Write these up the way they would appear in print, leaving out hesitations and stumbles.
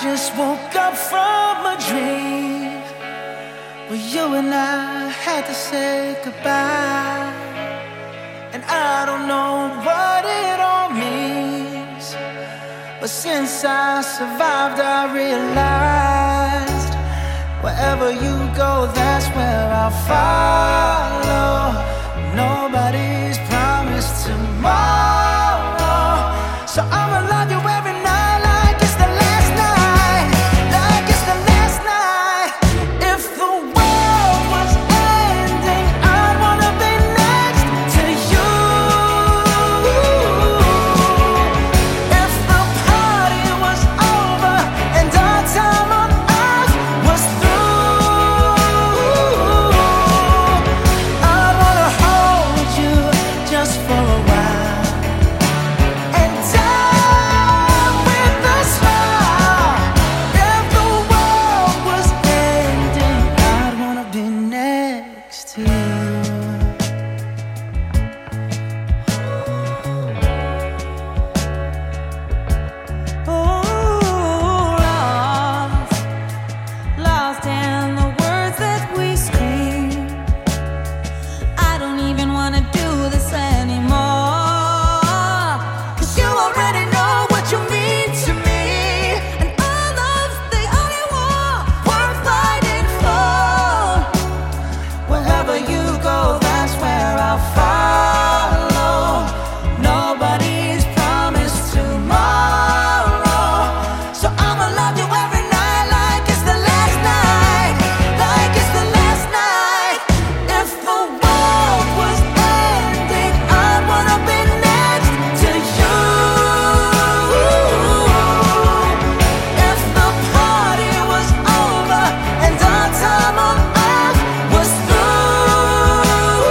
just woke up from a dream where you and I had to say goodbye. And I don't know what it all means, but since I survived I realized wherever you go, that's where I'll follow. Nobody's promised tomorrow, so I'ma love you every night like it's the last night, like it's the last night. If the world was ending, I'd wanna be next to you. If the party was over and our time on earth was through, I'd wanna hold you just for a while and die with a smile. If the world was ending, I'd wanna be next to you. Oh, lost in the words that we scream. I don't even wanna do this anymore, 'cause you already know what you mean to me, and our love's the only war worth fighting for. Wherever you go, that's where I'll follow. Nobody's promised tomorrow, so I'ma love you every night like it's the last night, like it's the last night. If the world was ending, I'd wanna be next to you. If the party was over and our time on earth was through,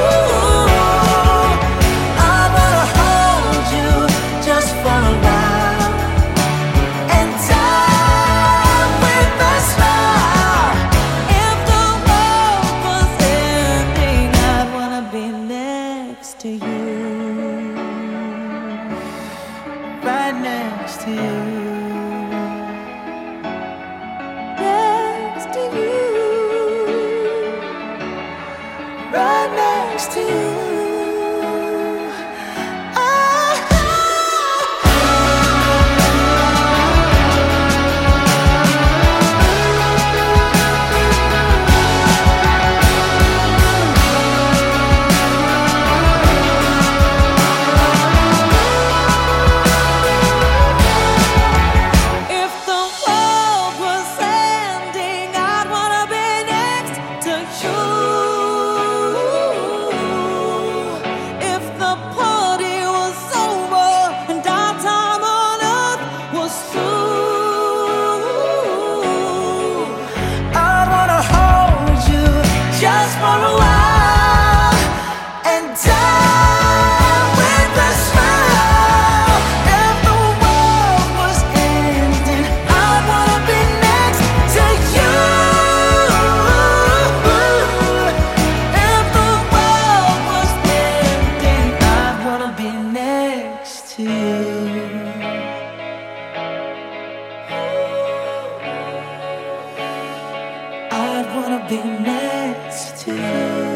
I'd wanna hold you just for a while and die with a smile. If the world was ending, I'd wanna be next to you. Right next to you. Next to you. Right next to you. If the world was ending, I'd wanna be next to you. If the party was over and our time on earth was through, I'd wanna hold you just for a while and die with a smile. If the world was ending, I'd wanna be next to you. If the world was ending, I'd wanna be next to you. I'd wanna be next to you.